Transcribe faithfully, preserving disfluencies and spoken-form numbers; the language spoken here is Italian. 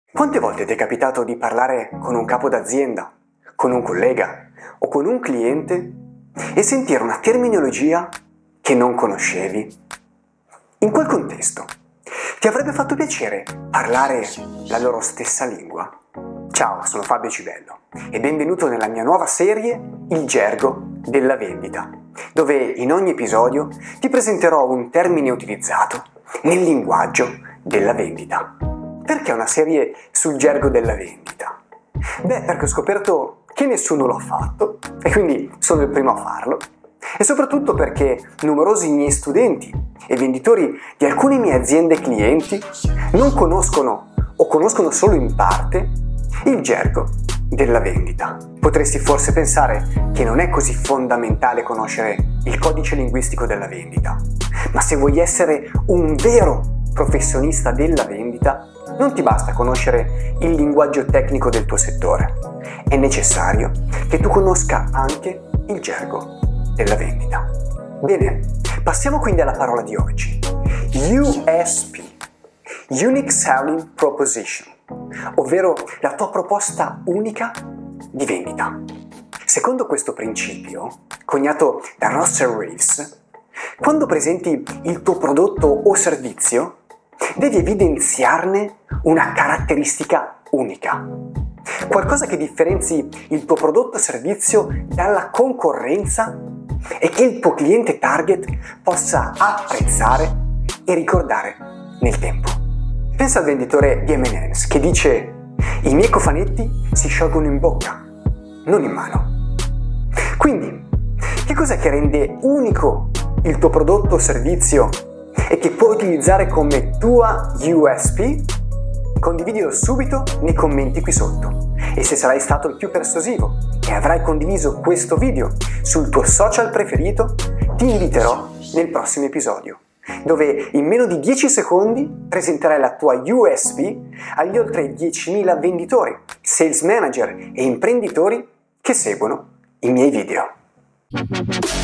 Quante volte ti è capitato di parlare con un capo d'azienda, con un collega o con un cliente e sentire una terminologia che non conoscevi? In quel contesto, ti avrebbe fatto piacere parlare la loro stessa lingua? Ciao, sono Fabio Civello e benvenuto nella mia nuova serie Il gergo della vendita, dove in ogni episodio ti presenterò un termine utilizzato nel linguaggio della vendita. Perché una serie sul gergo della vendita? Beh, perché ho scoperto che nessuno l'ha fatto e quindi sono il primo a farlo. E soprattutto perché numerosi miei studenti e venditori di alcune mie aziende clienti non conoscono o conoscono solo in parte il gergo della vendita. Potresti forse pensare che non è così fondamentale conoscere il codice linguistico della vendita, ma se vuoi essere un vero professionista della vendita, non ti basta conoscere il linguaggio tecnico del tuo settore, è necessario che tu conosca anche il gergo della vendita. Bene, passiamo quindi alla parola di oggi. U S P, Unique Selling Proposition, ovvero la tua proposta unica di vendita. Secondo questo principio, coniato da Russell Reeves, quando presenti il tuo prodotto o servizio, devi evidenziarne una caratteristica unica. Qualcosa che differenzi il tuo prodotto o servizio dalla concorrenza e che il tuo cliente target possa apprezzare e ricordare nel tempo. Pensa al venditore di emme and emm's che dice: i miei cofanetti si sciolgono in bocca, non in mano. Quindi, che cos'è che rende unico il tuo prodotto o servizio e che puoi utilizzare come tua U S P? Condividilo subito nei commenti qui sotto. E se sarai stato il più persuasivo e avrai condiviso questo video sul tuo social preferito, ti inviterò nel prossimo episodio, dove in meno di dieci secondi presenterai la tua U S P agli oltre diecimila venditori, sales manager e imprenditori che seguono i miei video.